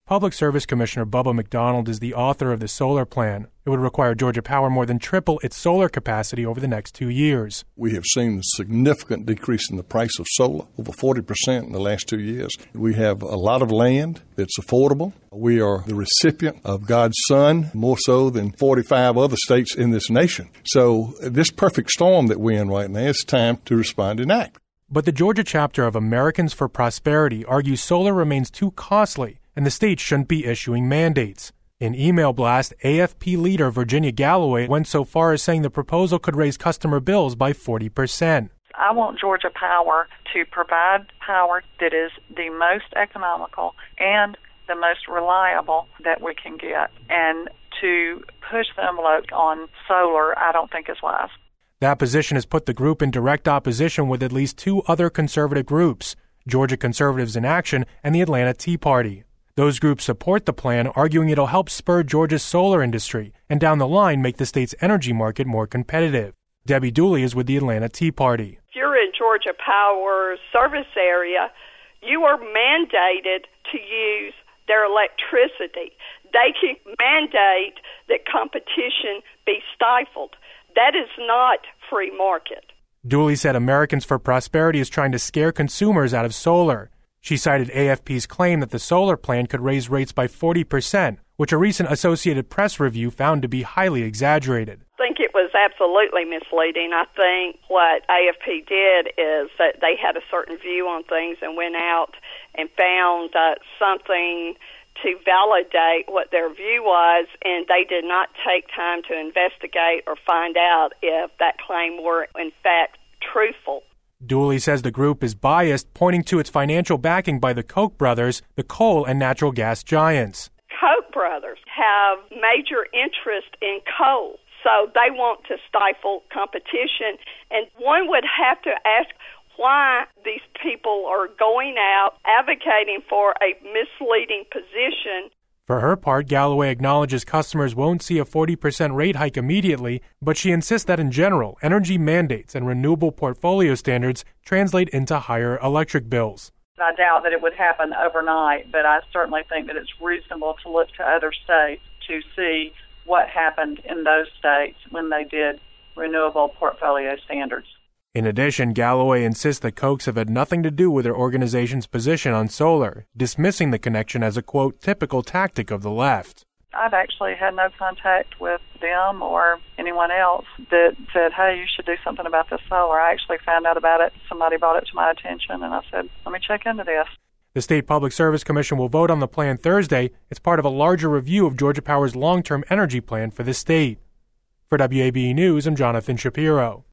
Public Service Commissioner Bubba McDonald is the author of the solar plan. It would require Georgia Power more than triple its solar capacity over the next 2 years. We have seen a significant decrease in the price of solar, over 40% in the last 2 years. We have a lot of land that's affordable. We are the recipient of God's Son, more so than 45 other states in this nation. So this perfect storm that we're in right now, it's time to respond and act. But the Georgia chapter of Americans for Prosperity argues solar remains too costly and the state shouldn't be issuing mandates. In email blast, AFP leader Virginia Galloway went so far as saying the proposal could raise customer bills by 40%. I want Georgia Power to provide power that is the most economical and the most reliable that we can get. And to push the envelope on solar, I don't think is wise. That position has put the group in direct opposition with at least two other conservative groups, Georgia Conservatives in Action and the Atlanta Tea Party. Those groups support the plan, arguing it'll help spur Georgia's solar industry and down the line make the state's energy market more competitive. Debbie Dooley is with the Atlanta Tea Party. If you're in Georgia Power's service area, you are mandated to use their electricity. They can mandate that competition be stifled. That is not free market. Dooley said Americans for Prosperity is trying to scare consumers out of solar. She cited AFP's claim that the solar plan could raise rates by 40%, which a recent Associated Press review found to be highly exaggerated. I think it was absolutely misleading. I think what AFP did is that they had a certain view on things and went out and found something to validate what their view was, and they did not take time to investigate or find out if that claim were in fact truthful. Dooley says the group is biased, pointing to its financial backing by the Koch brothers, the coal and natural gas giants. Koch brothers have major interest in coal, so they want to stifle competition. And one would have to ask why these people are going out advocating for a misleading position. For her part, Galloway acknowledges customers won't see a 40% rate hike immediately, but she insists that in general, energy mandates and renewable portfolio standards translate into higher electric bills. I doubt that it would happen overnight, but I certainly think that it's reasonable to look to other states to see what happened in those states when they did renewable portfolio standards. In addition, Galloway insists that Kochs have had nothing to do with their organization's position on solar, dismissing the connection as a, quote, typical tactic of the left. I've actually had no contact with them or anyone else that said, hey, you should do something about this solar. I actually found out about it. Somebody brought it to my attention, and I said, let me check into this. The State Public Service Commission will vote on the plan Thursday. It's part of a larger review of Georgia Power's long-term energy plan for the state. For WABE News, I'm Jonathan Shapiro.